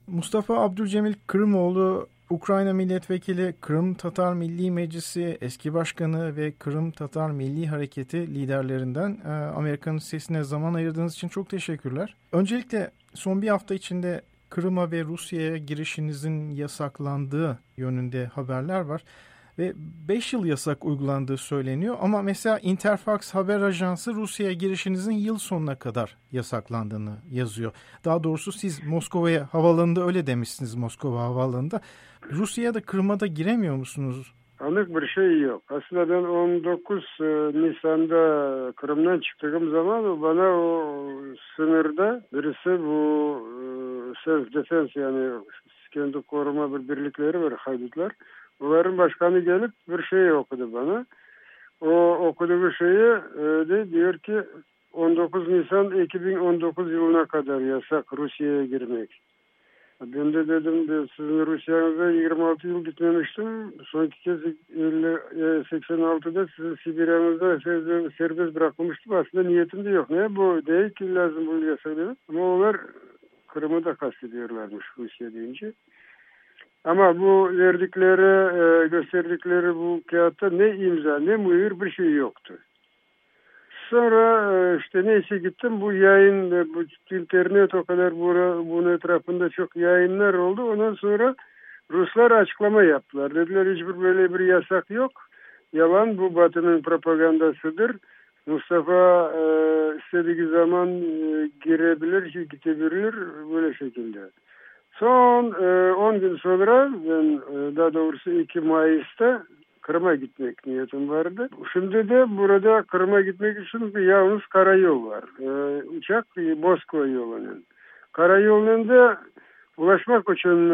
Mustafa Abdülcemil Kırımoğlu, Ukrayna Milletvekili, Kırım Tatar Milli Meclisi eski başkanı ve Kırım Tatar Milli Hareketi liderlerinden. Amerika'nın sesine zaman ayırdığınız için çok teşekkürler. Öncelikle son bir hafta içinde Kırım'a ve Rusya'ya girişinizin yasaklandığı yönünde haberler var. Ve 5 yıl yasak uygulandığı söyleniyor. Ama mesela Interfax haber ajansı Rusya'ya girişinizin yıl sonuna kadar yasaklandığını yazıyor. Daha doğrusu siz Moskova'ya havaalanında öyle demişsiniz, Moskova havaalanında. Rusya'ya da Kırım'a da giremiyor musunuz? Anlık bir şey yok. Aslında ben 19 Nisan'da Kırım'dan çıktığım zaman bana o sınırda birisi bu self defense yani kendi koruma bir birlikleri var, haydutlar. Bunların başkanı gelip bir şey okudu bana. O okuduğu şeyi diyor ki 19 Nisan 2019 yılına kadar yasak Rusya'ya girmek. Ben de dedim sizin Rusya'nıza 26 yıl gitmemiştim. Sonki kez 86'da sizin Sibirya'nızda serbest bırakılmıştım. Aslında niyetim de yok. Ne bu değil ki lazım bu yasak dedim. Ama onlar Kırım'ı da kastediyorlarmış Rusya deyince. Ama bu verdikleri, gösterdikleri bu kağıtta ne imza, ne mühür bir şey yoktu. Sonra işte neyse gittim bu yayın, bu internet o kadar bunun etrafında çok yayınlar oldu. Ondan sonra Ruslar açıklama yaptılar. Dediler hiçbir böyle bir yasak yok. Yalan bu Batı'nın propagandasıdır. Mustafa istediği zaman girebilir, gidebilir böyle şekilde. Son 10 gün sonra ben daha doğrusu 2 Mayıs'ta Kırım'a gitmek niyetim vardı. Şimdi de burada Kırım'a gitmek için yalnız karayol var. Uçak Moskova yolunun. Karayolunun da ulaşmak için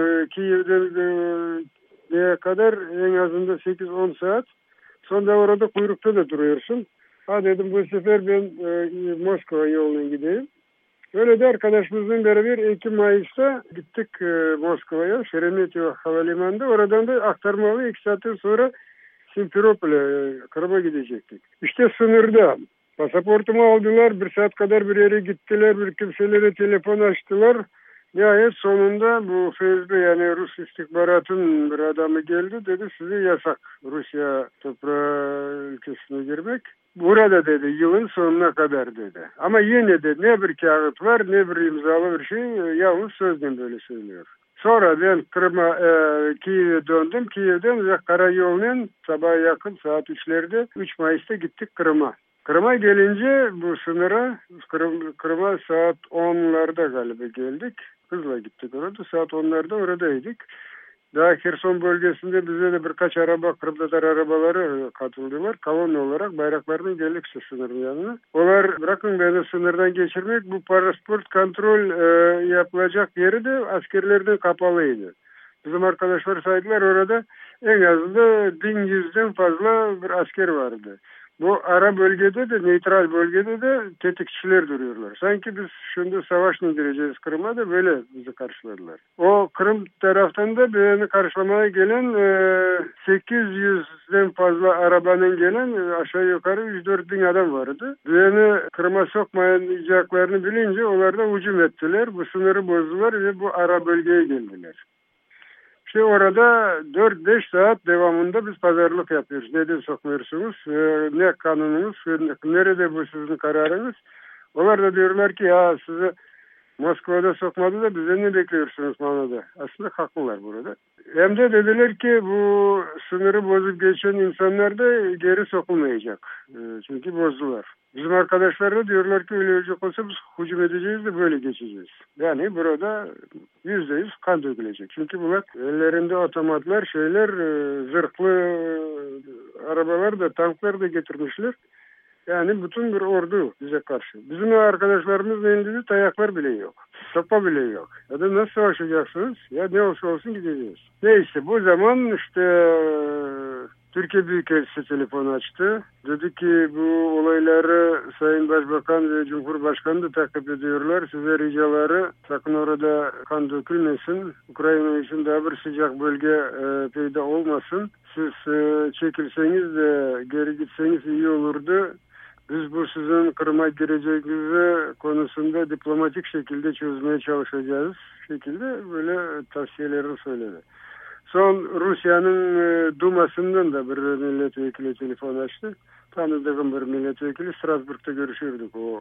Kiev'de kadar en azından 8-10 saat. Sonra orada kuyrukta da duruyorsun. Ha dedim bu sefer ben Moskova yoluna gideyim. Öyle de arkadaşımızla beraber 2 Mayıs'ta gittik Moskova'ya, Şeremetyevo Havalimanı'nda. Oradan da aktarmalı 2 saatten sonra Simferopol'e, Kırım'a gidecektik. İşte sınırda pasaportumu aldılar, 1 saat kadar bir yere gittiler, bir kimselere telefon açtılar. Nihayet sonunda bu FSB yani Rus istihbaratın bir adamı geldi dedi size yasak Rusya toprağı ülkesine girmek. Burada dedi yılın sonuna kadar dedi. Ama yine de ne bir kağıt var ne bir imzalı bir şey yalnız sözden böyle söylüyor. Sonra ben Kırım'a Kiev'e döndüm. Kiev'den ve karayolunun sabaha yakın saat 3'lerde 3 Mayıs'ta gittik Kırım'a. Kırım'a gelince bu sınıra Kırım'a saat 10'larda galiba geldik. Hızla gittik orada. Saat 10'larda oradaydık. Daha Kherson bölgesinde bize de birkaç araba, Kırım'da arabaları katıldılar. Kolon olarak bayraklarını geldik sınırın yanına. Onlar bırakın beni sınırdan geçirmek bu pasaport kontrol yapılacak yeri de askerlerden kapalıydı. Bizim arkadaşlar saydılar orada en azından 1100'den fazla bir asker vardı. Bu ara bölgede de, neytral bölgede de tetikçiler duruyorlar. Sanki biz şimdi savaş mı gireceğiz Kırım'a da böyle bizi karşıladılar. O Kırım taraftan da beni karşılamaya gelen 800'den fazla arabanın gelen aşağı yukarı 104 bin adam vardı. Beni Kırım'a sokmayacaklarını bilince onlar da hücum ettiler. Bu sınırı bozdular ve bu ara bölgeye geldiler. İşte orada 4-5 saat devamında biz pazarlık yapıyoruz. Neden sokmuyorsunuz? Ne kanununuz? Nerede bu sizin kararınız? Onlar da diyorlar ki ya sizi Moskova'da sokmadı da bize ne bekliyorsunuz manada? Aslında haklılar burada. Hem de dediler ki bu sınırı bozup geçen insanlar da geri sokulmayacak. Çünkü bozdular. Bizim arkadaşlar da diyorlar ki öyle olacak olsa biz hücum edeceğiz de böyle geçeceğiz. Yani burada %100 kan dökülecek. Çünkü bunlar ellerinde otomatlar, zırhlı arabalar da tanklar da getirmişler. Yani bütün bir ordu bize karşı. Bizim arkadaşlarımızın elinde dayaklar bile yok. Sopa bile yok. Ya da nasıl savaşacaksınız? Ya ne olsa olsun gideceğiz. Neyse bu zaman işte Türkiye Büyükelçisi telefon açtı. Dedi ki bu olayları Sayın Başbakan ve Cumhurbaşkanı da takip ediyorlar. Size ricaları sakın orada kan dökülmesin. Ukrayna için daha bir sıcak bölge peyda olmasın. Siz çekilseniz de geri gitseniz iyi olurdu. Biz bu sizin Kırım'a gireceğinizi konusunda diplomatik şekilde çözmeye çalışacağız şekilde böyle tavsiyelerini söyledi. Son Rusya'nın Duması'ndan da bir milletvekili telefon açtı. Tanıdığım bir milletvekili Strasbourg'da görüşürdük. O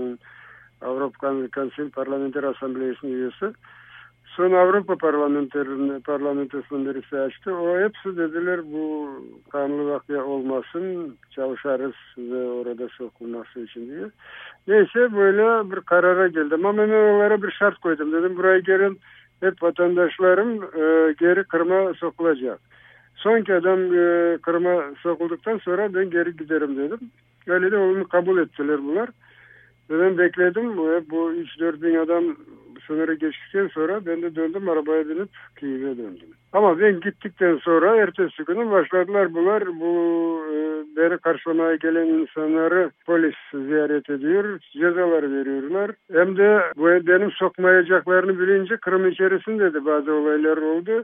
Avrupa Konseyi Parlamenter Asambleyesi'nin üyesi. Son Avrupa Parlamentosu'nun birisi açtı. O hepsi dediler bu kanlı vakya olmasın, çalışırız ve orada sokulması için diye. Neyse böyle bir karara geldim. Ama ben onlara bir şart koydum. Dedim buraya gelin hep vatandaşlarım geri Kırım'a sokulacak. Sonki adam Kırım'a sokulduktan sonra ben geri giderim dedim. Öyle de onu kabul ettiler bunlar. Ben bekledim. Bu 3-4 bin adam sınırı geçtikten sonra ben de döndüm arabaya binip Kiev'e döndüm. Ama ben gittikten sonra ertesi günü başladılar bunlar beni karşılamaya gelen insanları polis ziyaret ediyor, cezalar veriyorlar. Hem de bu benim sokmayacaklarını bilince Kırım içerisinde de bazı olaylar oldu.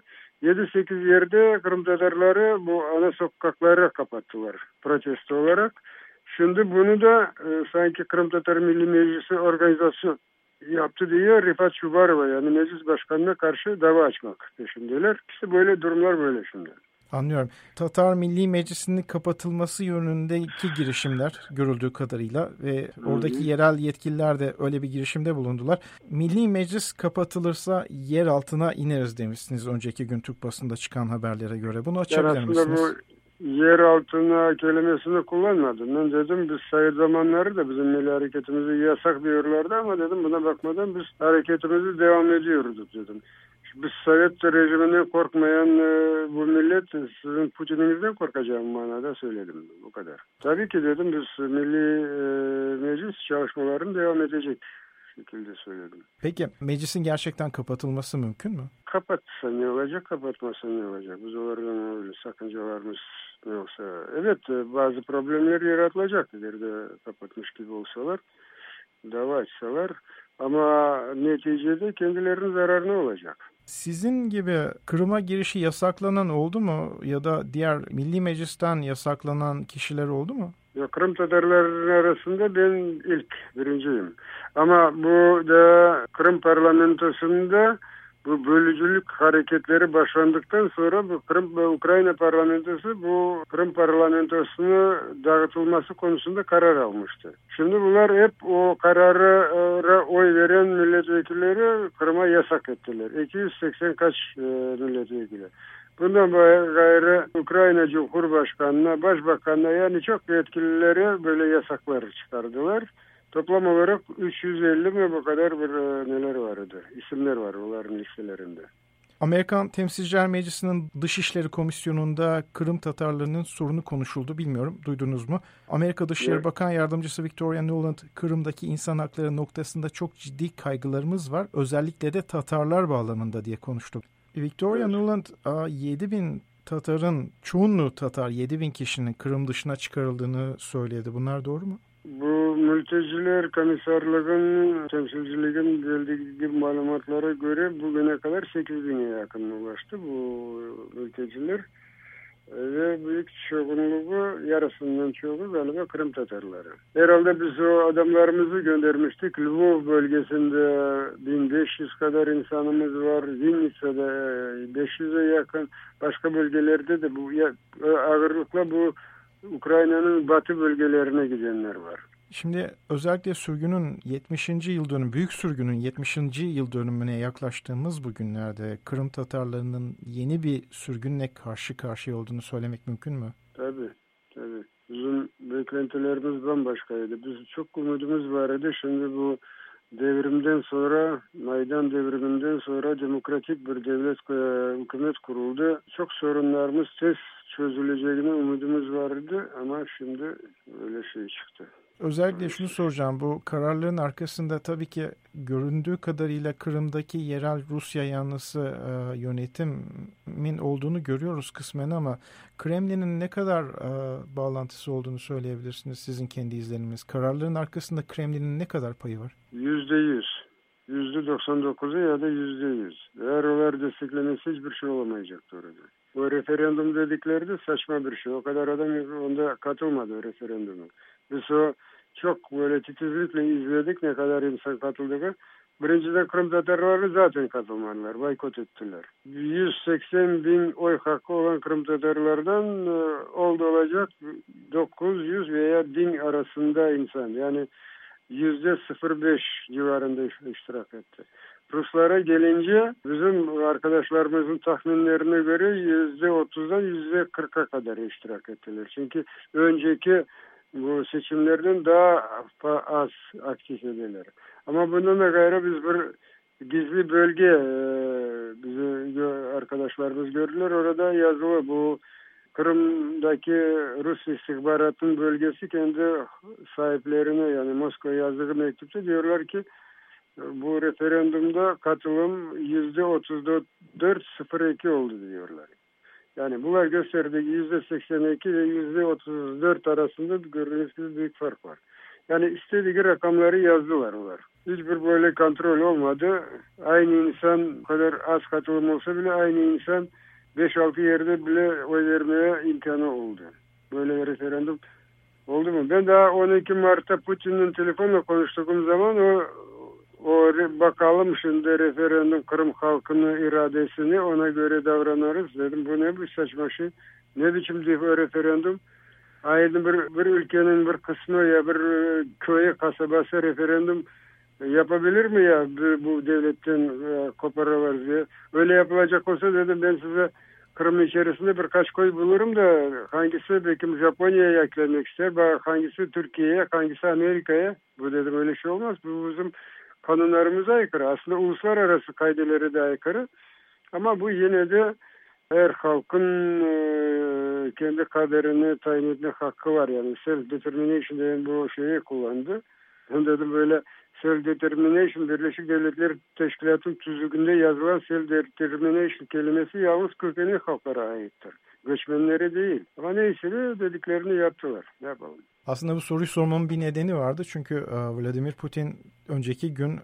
7-8 yerde Kırım Tatarları bu ana sokakları kapattılar protesto olarak. Şimdi bunu da sanki Kırım Tatar Milli Meclisi organizasyon yaptı diye Rifat Şubarova yani meclis başkanına karşı dava açmak peşindeler. İşte böyle durumlar böyle şimdi. Anlıyorum. Tatar Milli Meclisi'nin kapatılması yönündeki girişimler görüldüğü kadarıyla ve oradaki yerel yetkililer de öyle bir girişimde bulundular. Milli Meclis kapatılırsa yer altına ineriz demişsiniz önceki gün Türk basında çıkan haberlere göre. Bunu açabilir misiniz? Yer altına kelimesini kullanmadım. Ben dedim biz Sovyet zamanları da bizim milli hareketimizi yasak diyorlardı ama dedim buna bakmadan biz hareketimizi devam ediyorduk dedim. Biz Sovyet rejiminden korkmayan bu millet sizin Putin'inizden korkacağım manada söyledim. Bu kadar. Tabii ki dedim biz milli meclis çalışmalarını devam edecek şekilde söyledim. Peki meclisin gerçekten kapatılması mümkün mü? Kapatsa ne olacak, kapatmasa ne olacak? Biz oradan öyle sakıncalarımız yoksa. Evet bazı problemler yaratılacak ileride kapatmış gibi olsalar, dava açsalar. Ama neticede kendilerinin zararına olacak. Sizin gibi Kırım'a girişi yasaklanan oldu mu? Ya da diğer Milli Meclis'ten yasaklanan kişiler oldu mu? Ya, Kırım Tatarları arasında ben birinciyim. Ama bu da Kırım parlamentosunda bu bölücülük hareketleri başlandıktan sonra bu Kırım ve Ukrayna parlamentosu bu Kırım parlamentosunu dağıtılması konusunda karar almıştı. Şimdi bunlar hep o karara oy veren milletvekilleri Kırım'a yasak ettiler. 280 kaç milletvekili. Bundan gayrı Ukrayna Cumhurbaşkanı'na, Başbakanı'na yani çok yetkililere böyle yasaklar çıkardılar. Toplam olarak 350 mi bu kadar bir neler vardı? İsimler var onların listelerinde. Amerikan Temsilciler Meclisi'nin Dışişleri Komisyonu'nda Kırım Tatarlarının sorunu konuşuldu. Bilmiyorum, duydunuz mu? Amerika Dışişleri Bakan Yardımcısı Victoria Nuland, Kırım'daki insan hakları noktasında çok ciddi kaygılarımız var. Özellikle de Tatarlar bağlamında diye konuştu. Victoria Nuland 7.000 Tatar'ın, çoğunluğu Tatar, 7.000 kişinin Kırım dışına çıkarıldığını söyledi. Bunlar doğru mu? Bu mülteciler komiserliğin, temsilciliğin bildiği malumatlara göre bugüne kadar 8.000'e yakın ulaştı bu mülteciler. Ve büyük çoğunluğu, yarısından çoğu galiba Kırım Tatarları. Herhalde biz o adamlarımızı göndermiştik. Lvov bölgesinde 1500 kadar insanımız var. Vinnytsa'da 500'e yakın. Başka bölgelerde de bu ağırlıkla bu Ukrayna'nın batı bölgelerine gidenler var. Şimdi özellikle sürgünün 70. yıl dönümü, büyük sürgünün 70. yıl dönümüne yaklaştığımız bu günlerde Kırım Tatarlarının yeni bir sürgünle karşı karşıya olduğunu söylemek mümkün mü? Tabii. Bizim beklentilerimiz bambaşkaydı. Biz çok umudumuz vardı. Şimdi bu devrimden sonra, Maydan devriminden sonra demokratik bir devlet, hükümet kuruldu. Çok sorunlarımız tez çözüleceğine umudumuz vardı ama şimdi öyle şey çıktı. Özellikle şunu soracağım. Bu kararların arkasında tabii ki göründüğü kadarıyla Kırım'daki yerel Rusya yanlısı yönetimin olduğunu görüyoruz kısmen ama Kremlin'in ne kadar bağlantısı olduğunu söyleyebilirsiniz sizin kendi izleniminiz. Kararların arkasında Kremlin'in ne kadar payı var? %100. %99'u ya da %100. Eğer onlar desteklemesi hiçbir şey olamayacaktı orada. Bu referandum dedikleri de saçma bir şey. O kadar adam onda katılmadı o referanduma. Biz o çok böyle titizlikle izledik ne kadar insan katıldığını. Birinciden Kırım Tatarları zaten katılmadılar, boykot ettiler. 180 bin oy hakkı olan Kırım Tatarlardan oldu olacak 900 veya 1000 arasında insan. Yani %0,5 civarında iştirak etti. Ruslara gelince bizim arkadaşlarımızın tahminlerine göre %30'dan %40'a kadar iştirak ettiler. Çünkü önceki bu seçimlerden daha az aktif ediler. Ama bundan da gayrı biz bir gizli bölge bizi arkadaşlarımız gördüler. Orada yazılı bu Kırım'daki Rus istihbaratın bölgesi kendi sahiplerine yani Moskova'ya yazdığı mektupta diyorlar ki bu referandumda katılım %34,02 oldu diyorlar. Yani bunlar gösterdiği %82 ve %34 arasında gördüğünüz gibi büyük fark var. Yani istediği rakamları yazdılar onlar. Hiçbir böyle kontrol olmadı. Aynı insan kadar az katılım olsa bile aynı insan 5-6 yerde bile oy vermeye imkanı oldu. Böyle bir referandum oldu mu? Ben daha 12 Mart'ta Putin'in telefonla konuştuğum zaman o bakalım şimdi referandum Kırım halkının iradesini ona göre davranırız dedim. Bu ne bir saçma şey. Ne biçim bir referandum? Aynı bir ülkenin bir kısmı ya bir köye kasabası referandum yapabilir mi ya bu devletten koparırlar diye. Öyle yapılacak olsa dedim ben size Kırım içerisinde birkaç köy bulurum da hangisi belki Japonya'ya eklemek ister, hangisi Türkiye'ye, hangisi Amerika'ya. Bu dedim öyle şey olmaz. Bu bizim kanunlarımıza aykırı. Aslında uluslararası kaidelere de aykırı. Ama bu yine de her halkın kendi kaderini tayin etme hakkı var. Yani self-determination diye bu şeyi kullandı. Ben dedim böyle self-determination Birleşik Devletler Teşkilatı'nın tüzüğünde yazılan self-determination kelimesi yalnız kökenli halklara aittir. Göçmenlere değil. Ama neyse de dediklerini yaptılar. Ne yapalım? Aslında bu soruyu sormamın bir nedeni vardı. Çünkü Vladimir Putin önceki gün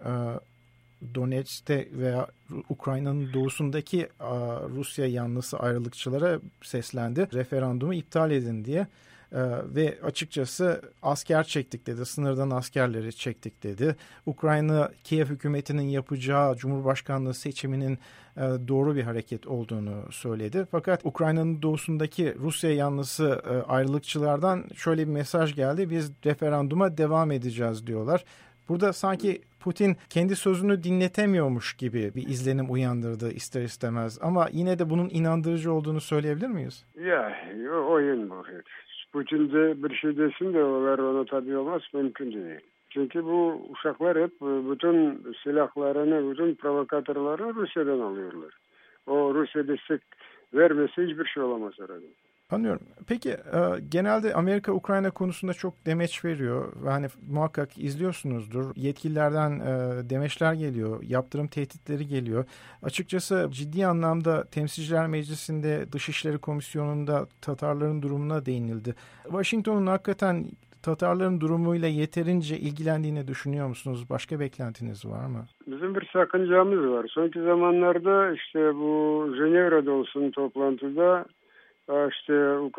Donetsk'te veya Ukrayna'nın doğusundaki Rusya yanlısı ayrılıkçılara seslendi. Referandumu iptal edin diye. Ve açıkçası asker çektik dedi. Sınırdan askerleri çektik dedi. Ukrayna Kiev hükümetinin yapacağı Cumhurbaşkanlığı seçiminin doğru bir hareket olduğunu söyledi. Fakat Ukrayna'nın doğusundaki Rusya yanlısı ayrılıkçılardan şöyle bir mesaj geldi. Biz referanduma devam edeceğiz diyorlar. Burada sanki Putin kendi sözünü dinletemiyormuş gibi bir izlenim uyandırdı ister istemez. Ama yine de bunun inandırıcı olduğunu söyleyebilir miyiz? Ya oyun bu. Putin de bir şey desin de ona tabi olmaz mümkün değil. Çünkü bu uşaklar hep bütün silahlarını, bütün provokatörleri Rusya'dan alıyorlar. O Rusya destek vermesi hiçbir şey olamaz herhalde. Anlıyorum. Peki genelde Amerika Ukrayna konusunda çok demeç veriyor. Yani muhakkak izliyorsunuzdur. Yetkililerden demeçler geliyor. Yaptırım tehditleri geliyor. Açıkçası ciddi anlamda Temsilciler Meclisi'nde Dışişleri Komisyonu'nda Tatarların durumuna değinildi. Washington'un hakikaten Tatarların durumuyla yeterince ilgilendiğini düşünüyor musunuz? Başka beklentiniz var mı? Bizim bir sakıncamız var. Sonraki zamanlarda işte bu Cenevre'de olsun toplantıda İşte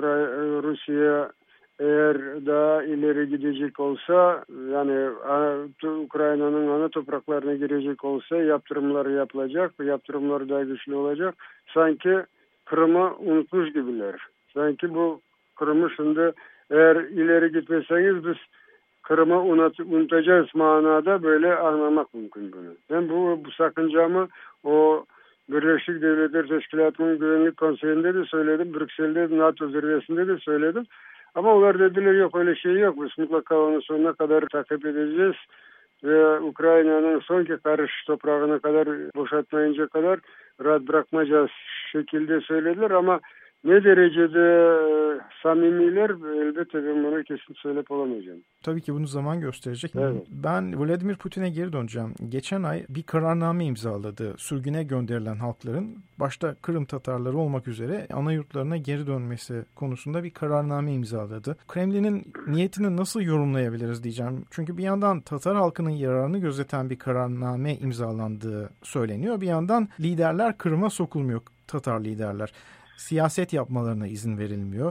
Rusya eğer daha ileri gidecek olsa yani Ukrayna'nın ana topraklarına girecek olsa yaptırımlar yapılacak. Yaptırımlar daha güçlü olacak. Sanki Kırım'ı unutmuş gibiler. Sanki bu Kırım'ı şimdi eğer ileri gitmeseniz biz Kırım'ı unutacağız manada böyle anlamak mümkün bunu. Ben bu sakıncamı o Birleşik Devletler Teşkilatı'nın Güvenlik Konseyi'nde de söyledim. Brüksel'de NATO zirvesinde de söyledim. Ama onlar dediler yok öyle şey yok. Biz mutlaka onu sonuna kadar takip edeceğiz. Ve Ukrayna'nın sonki karış toprağına kadar boşaltmayınca kadar rahat bırakmayacağız şekilde söylediler. Ama ne derecede samimiler elbette ben bunu kesin söyleyip olamayacağım. Tabii ki bunu zaman gösterecek. Evet. Ben Vladimir Putin'e geri döneceğim. Geçen ay bir kararname imzaladı. Sürgüne gönderilen halkların başta Kırım Tatarları olmak üzere ana yurtlarına geri dönmesi konusunda bir kararname imzaladı. Kremlin'in niyetini nasıl yorumlayabiliriz diyeceğim. Çünkü bir yandan Tatar halkının yararını gözeten bir kararname imzalandığı söyleniyor. Bir yandan liderler Kırım'a sokulmuyor, Tatar liderler. Siyaset yapmalarına izin verilmiyor.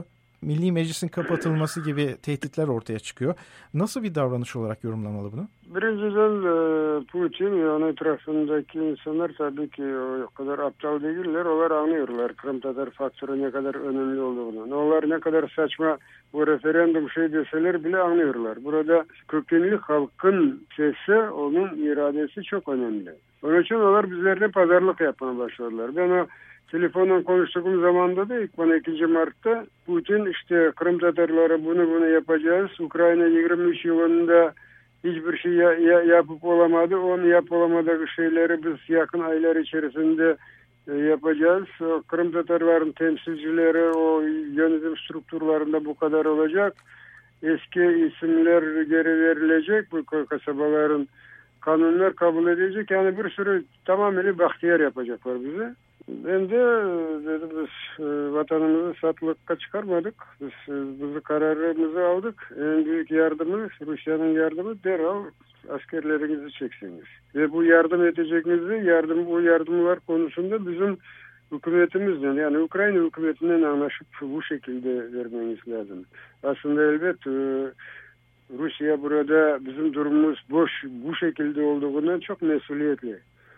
Milli Meclis'in kapatılması gibi tehditler ortaya çıkıyor. Nasıl bir davranış olarak yorumlamalı bunu? Birinciden Putin ve onun etrafındaki insanlar tabii ki o kadar aptal değiller. Onlar anlıyorlar Kırım Tatar faktörü ne kadar önemli olduğunu. Onlar ne kadar saçma bu referandum deseler bile anlıyorlar. Burada kökenli halkın sesi, onun iradesi çok önemli. Onun için onlar bizlerle pazarlık yapmaya başladılar. Ben o telefonla konuştuğum zamanda da ilk bana 2. Mart'ta Putin işte Kırım Tatarları bunu yapacağız. Ukrayna 23 yılında hiçbir şey yapıp olamadı. Onu yapılamadığı şeyleri biz yakın aylar içerisinde yapacağız. O Kırım Tatarların temsilcileri o yönetim strukturlarında bu kadar olacak. Eski isimler geri verilecek. Bu kasabaların kanunlar kabul edecek. Yani bir sürü tamamen bahtiyar yapacaklar bize. Ben de dedim biz vatanımızı satılıkta çıkarmadık. Biz kararımızı aldık. En büyük yardımı Rusya'nın yardımı derhal askerlerinizi çeksiniz. Ve bu yardım edeceğinizi bu yardımlar konusunda bizim hükümetimizle yani Ukrayna hükümetinden anlaşıp bu şekilde vermeniz lazım. Aslında elbet Rusya burada bizim durumumuz bu şekilde olduğundan çok mesuliyetli.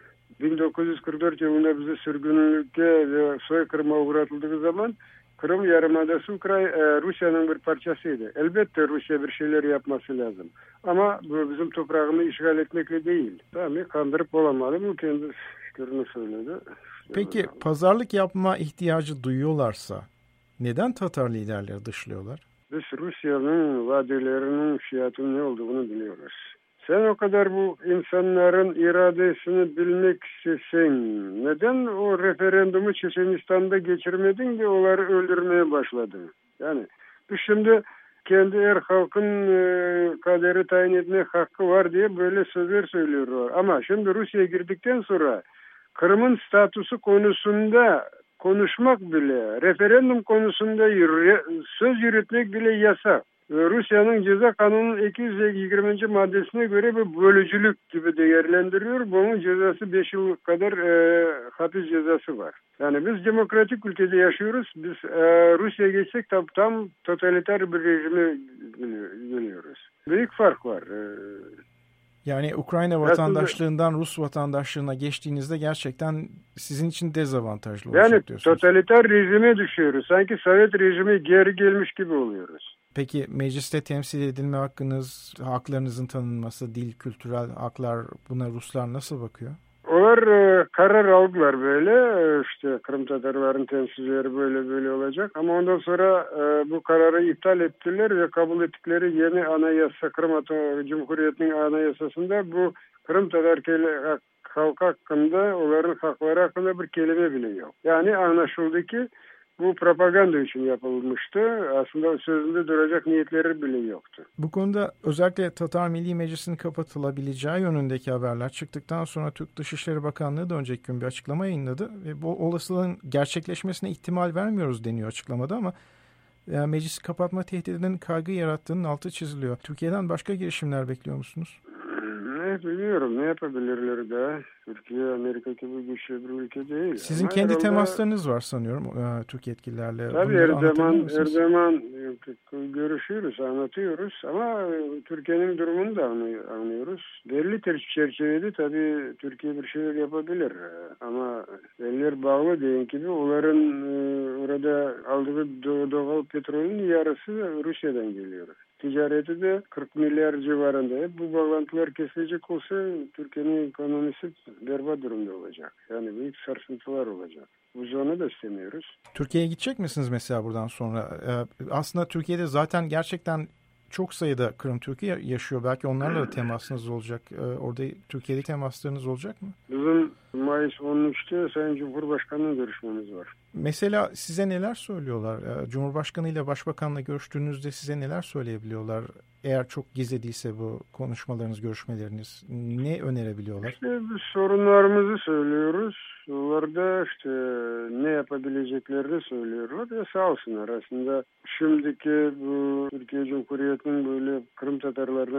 1944 yılında bizi sürgünlükte ve soykırıma uğratıldığı zaman Kırım Yarımadası Rusya'nın bir parçasıydı. Elbette Rusya bir şeyler yapması lazım. Ama bu bizim toprağını işgal etmekle değil. Tabii kandırıp olamadı. Bu kendi fikrini söyledi. Peki pazarlık yapma ihtiyacı duyuyorlarsa neden Tatar liderleri dışlıyorlar? Biz Rusya'nın vadelerinin fiyatının ne olduğunu biliyoruz. Sen o kadar bu insanların iradesini bilmek istesen neden o referandumu Çeçenistan'da geçirmedin de onları öldürmeye başladın? Yani biz şimdi kendi halkın kaderi tayin etme hakkı var diye böyle sözler söylüyorlar. Ama şimdi Rusya'ya girdikten sonra Kırım'ın statüsü konusunda konuşmak bile, referandum konusunda söz yürütmek bile yasak. Rusya'nın ceza kanunun 220. maddesine göre bir bölücülük gibi değerlendiriyor. Bunun cezası 5 yıl kadar hapis cezası var. Yani biz demokratik ülkede yaşıyoruz. Biz Rusya'ya geçsek tam totaliter bir rejimi biliyoruz. Büyük fark var. Yani Ukrayna vatandaşlığından Rus vatandaşlığına geçtiğinizde gerçekten sizin için dezavantajlı olacak diyorsunuz. Yani totaliter rejime düşüyoruz. Sanki Sovyet rejimi geri gelmiş gibi oluyoruz. Peki mecliste temsil edilme hakkınız, haklarınızın tanınması, dil, kültürel haklar buna Ruslar nasıl bakıyor? Onlar karar aldılar böyle. İşte Kırım Tatarların temsilcileri böyle olacak. Ama ondan sonra bu kararı iptal ettiler ve kabul ettikleri yeni anayasa, Kırım Cumhuriyeti'nin anayasasında bu Kırım Tatar halkı hakkında, onların hakları hakkında bir kelime bile yok. Yani anlaşıldı ki bu propaganda için yapılmıştı. Aslında sözünde duracak niyetleri bile yoktu. Bu konuda özellikle Tatar Milli Meclisi'nin kapatılabileceği yönündeki haberler çıktıktan sonra Türk Dışişleri Bakanlığı da önceki gün bir açıklama yayınladı. Ve bu olasılığın gerçekleşmesine ihtimal vermiyoruz deniyor açıklamada ama meclisi kapatma tehdidinin kaygı yarattığının altı çiziliyor. Türkiye'den başka girişimler bekliyor musunuz? Bilmiyorum ne yapabilirler daha. Türkiye Amerika gibi güçlü bir ülke değil. Sizin ama kendi herhalde, temaslarınız var sanıyorum Türk yetkililerle. Tabii her zaman görüşüyoruz, anlatıyoruz ama Türkiye'nin durumunu da anlıyoruz. Belli çerçevede tabii Türkiye bir şeyler yapabilir ama eller bağlı diyen gibi onların orada aldığı doğal petrolün yarısı Rusya'dan geliyor. Ticareti de 40 milyar civarında. Bu bağlantılar kesilecek olsa Türkiye'nin ekonomisi berbat durumda olacak. Yani büyük sarsıntılar olacak. Biz onu da istemiyoruz. Türkiye'ye gidecek misiniz mesela buradan sonra? Aslında Türkiye'de zaten gerçekten çok sayıda Kırım Türk'ü yaşıyor. Belki onlarla da temasınız olacak. Orada Türkiye'de temaslarınız olacak mı? Bizim Mayıs 13'te Sayın Cumhurbaşkanı'nın görüşmemiz var. Mesela size neler söylüyorlar? Cumhurbaşkanı ile Başbakan'la görüştüğünüzde size neler söyleyebiliyorlar? Eğer çok gizli değilse bu konuşmalarınız, görüşmeleriniz ne önerebiliyorlar? İşte biz sorunlarımızı söylüyoruz. Onlar da işte ne yapabileceklerini söylüyorlar. Sağ olsunlar aslında şimdiki bu Türkiye Cumhuriyeti'nin böyle Kırım Tatarlarına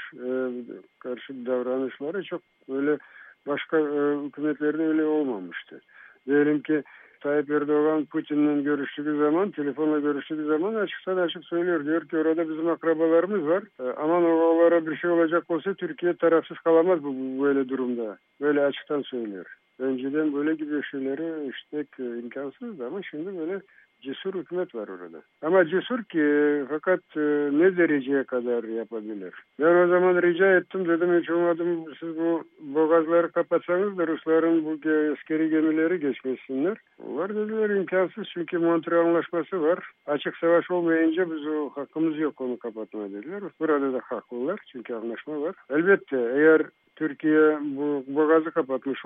karşı davranışları çok böyle başka hükümetlerde öyle olmamıştı. Diyelim ki Tayyip Erdoğan Putin'le görüştüğü zaman, telefonla görüştüğü zaman açıktan açık söylüyor. Diyor ki orada bizim akrabalarımız var. Aman oralara bir şey olacak olsa Türkiye tarafsız kalamaz bu böyle durumda. Böyle açıktan söylüyor. Önceden böyle gibi şeyleri işte imkansızdı ama şimdi böyle cesur hükümet var orada. Ama cesur ki fakat ne dereceye kadar yapabilir? Ben o zaman rica ettim, dedim hiç olmadım siz bu boğazları kapatsanız da Rusların bu askeri gemileri geçmesinler. Onlar dediler imkansız çünkü Montreal Anlaşması var. Açık savaş olmayınca biz o hakkımız yok onu kapatmaya dediler. Burada da haklılar çünkü anlaşma var. Elbette eğer Türkiye bu boğazı kapatmış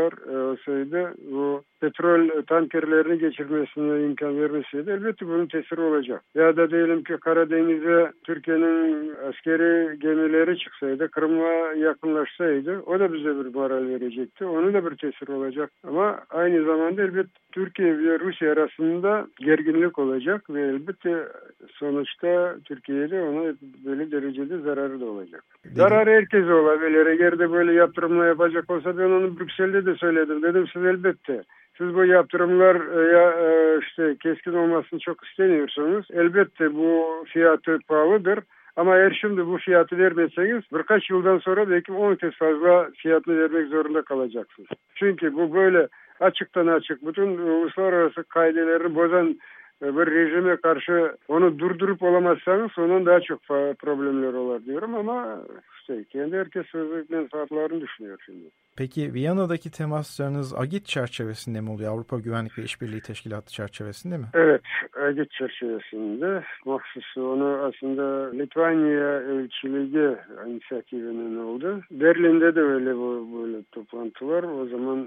olsaydı bu petrol tankerlerini geçirmesine imkan vermeseydi elbette bunun tesiri olacak. Ya da diyelim ki Karadeniz'e Türkiye'nin askeri gemileri çıksaydı, Kırım'a yakınlaşsaydı o da bize bir moral verecekti. Onun da bir tesiri olacak. Ama aynı zamanda elbette Türkiye ve Rusya arasında gerginlik olacak ve elbette sonuçta Türkiye'de ona böyle derecede zararı da olacak. Zararı herkese olabilir. Eğer de böyle yaptırımla yapacak olsa ben onu Brüksel'de de söyledim. Dedim siz elbette siz bu yaptırımlar işte keskin olmasını çok istemiyorsanız elbette bu fiyatı pahalıdır. Ama eğer şimdi bu fiyatı vermezseniz birkaç yıldan sonra belki 10 kez fazla fiyatını vermek zorunda kalacaksınız. Çünkü bu böyle açıktan açık bütün uluslararası kaideleri bozan bir rejime karşı onu durdurup olamazsanız onun daha çok problemler olur diyorum ama işte kendi herkes sözlük menfaatlarını düşünüyor şimdi. Peki Viyana'daki temaslarınız AGİT çerçevesinde mi oluyor? Avrupa Güvenlik ve İşbirliği Teşkilatı çerçevesinde mi? Evet, AGİT çerçevesinde. Mahsus onu aslında Litvanya elçiliği inisiyatifinin oldu. Berlin'de de öyle böyle toplantı var. O zaman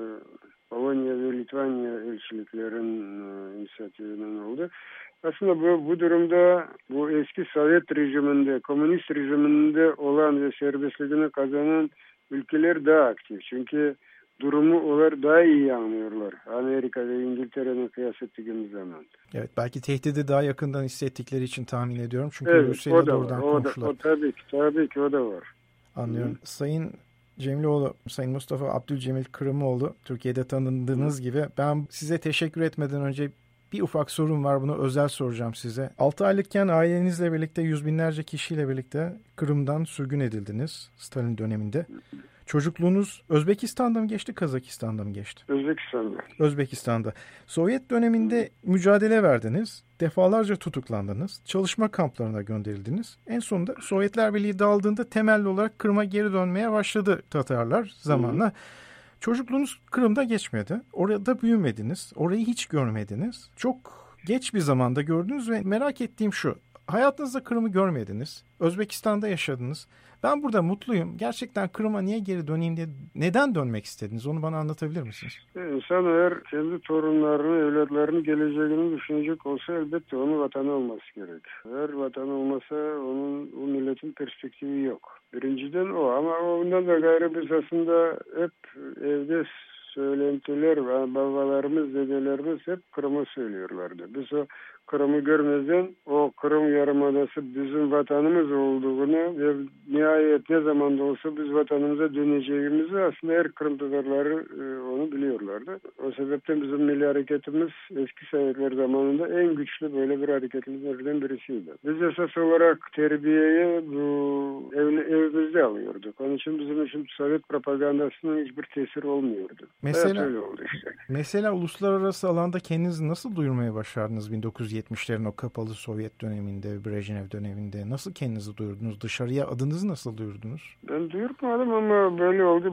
Polonya ve Litvanya elçiliklerin inisiyatifinin oldu. Aslında bu durumda bu eski Sovyet rejiminde, komünist rejiminde olan ve serbestliğini kazanan ülkeler daha aktif. Çünkü durumu onlar daha iyi anlıyorlar. Amerika ve İngiltere'nin kıyas ettiğimiz zaman. Evet, belki tehdidi daha yakından hissettikleri için tahmin ediyorum. Çünkü evet, Rusya'yla doğrudan komşular. Tabii ki o da var. Anlıyorum. Hı-hı. Sayın Cemiloğlu, Sayın Mustafa Abdülcemil Kırımoğlu, Türkiye'de tanındığınız gibi ben size teşekkür etmeden önce bir ufak sorum var, bunu özel soracağım size. 6 aylıkken ailenizle birlikte yüz binlerce kişiyle birlikte Kırım'dan sürgün edildiniz Stalin döneminde. Çocukluğunuz Özbekistan'da mı geçti, Kazakistan'da mı geçti? Özbekistan'da. Sovyet döneminde mücadele verdiniz. Defalarca tutuklandınız. Çalışma kamplarına gönderildiniz. En sonunda Sovyetler Birliği dağıldığında temelli olarak Kırım'a geri dönmeye başladı Tatarlar zamanla. Çocukluğunuz Kırım'da geçmedi. Orada büyümediniz. Orayı hiç görmediniz. Çok geç bir zamanda gördünüz ve merak ettiğim şu. Hayatınızda Kırım'ı görmediniz. Özbekistan'da yaşadınız. Ben burada mutluyum. Gerçekten Kırım'a niye geri döneyim diye neden dönmek istediniz? Onu bana anlatabilir misiniz? İnsan eğer kendi torunlarını, evlatlarını, geleceğini düşünecek olsa elbette onun vatanı olması gerek. Eğer vatanı olmasa onun o milletin perspektifi yok. Birinciden o ama ondan da gayrı biz aslında hep evde söylentiler var. Babalarımız, dedelerimiz hep Kırım'ı söylüyorlardı. Biz o Kırım'ı görmeden o Kırım Yarımadası bizim vatanımız olduğunu ve nihayet ne zaman da olsa biz vatanımıza döneceğimizi aslında her Kırım Tatarları onu biliyorlardı. O sebepten bizim milli hareketimiz eski Sovyetler zamanında en güçlü böyle bir hareketlerden birisiydi. Biz esas olarak terbiyeyi bu evimizde alıyorduk. Onun için bizim için Sovyet propagandasının hiçbir tesiri olmuyordu. Öyle oldu işte. Mesela uluslararası alanda kendinizi nasıl duyurmaya başardınız 1970'lerin o kapalı Sovyet döneminde, Brejnev döneminde? Nasıl kendinizi duyurdunuz? Dışarıya adınızı nasıl duyurdunuz? Ben duyurmadım ama böyle oldu.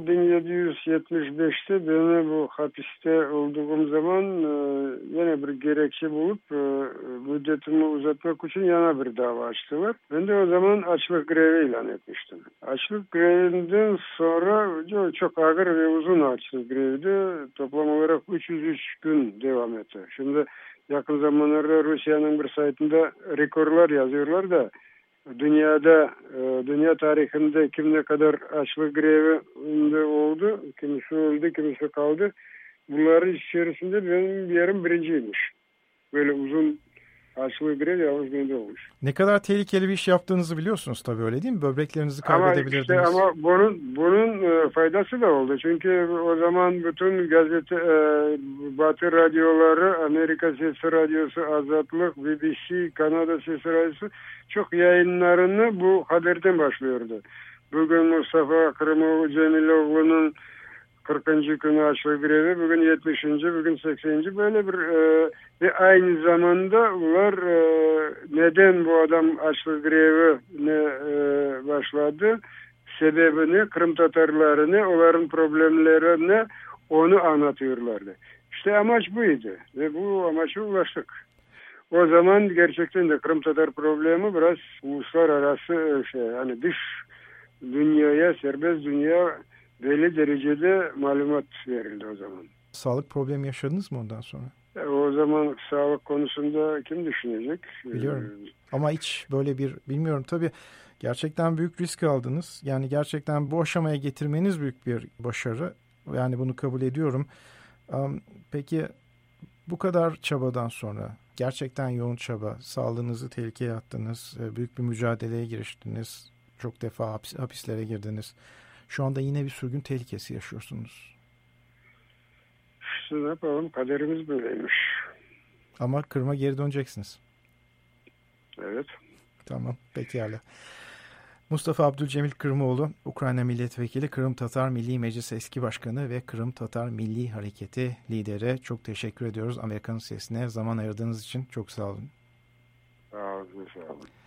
1775'te beni bu hapiste olduğum zaman yine bir gerekçe bulup müddetimi uzatmak için yana bir dava açtılar. Ben de o zaman açlık grevi ilan etmiştim. Açlık grevinden sonra çok ağır ve uzun açlık greviydi. Toplam olarak 303 gün devam etti. Şimdi yakın zamanlarda Rusya'nın bir saytında rekorlar yazıyorlar da dünya tarihinde kim ne kadar açlık grevinde oldu, kimisi öldü, kimisi kaldı. Bunların içerisinde benim yerim birinciymiş. Böyle uzun Açlığı grev yalnız bende olmuş. Ne kadar tehlikeli bir iş yaptığınızı biliyorsunuz tabii, öyle değil mi? Böbreklerinizi kaybedebilirdiniz. Ama bunun faydası da oldu. Çünkü o zaman bütün gazete, Batı radyoları, Amerika Sesi Radyosu, Azatlık, BBC, Kanada Sesi Radyosu çok yayınlarını bu haberden başlıyordu. Bugün Mustafa Kırımoğlu Cemiloğlu'nun 40. günü açlık grevi, bugün 70. bugün 80. böyle bir ve aynı zamanda bunlar neden bu adam açlık grevine başladı, sebebini, Kırım Tatarlarını, onların problemlerini onu anlatıyorlardı. İşte amaç buydu ve bu amaça ulaştık. O zaman gerçekten de Kırım Tatar problemi biraz uluslararası hani dış dünyaya, serbest dünya belli derecede malumat verildi o zaman. Sağlık problemi yaşadınız mı ondan sonra? O zaman sağlık konusunda kim düşünecek? Biliyorum. Ama hiç böyle bilmiyorum tabii, gerçekten büyük risk aldınız. Yani gerçekten bu aşamaya getirmeniz büyük bir başarı. Yani bunu kabul ediyorum. Peki bu kadar çabadan sonra, gerçekten yoğun çaba, sağlığınızı tehlikeye attınız, büyük bir mücadeleye giriştiniz, çok defa hapislere girdiniz. Şu anda yine bir sürgün tehlikesi yaşıyorsunuz. İşte ne yapalım, kaderimiz böyleymiş. Ama Kırım'a geri döneceksiniz. Evet. Tamam, pekala. Mustafa Abdülcemil Kırımoğlu, Ukrayna Milletvekili, Kırım Tatar Milli Meclisi eski başkanı ve Kırım Tatar Milli Hareketi lideri. Çok teşekkür ediyoruz Amerikan Sesi'ne zaman ayırdığınız için. Çok sağ olun. Sağ olun.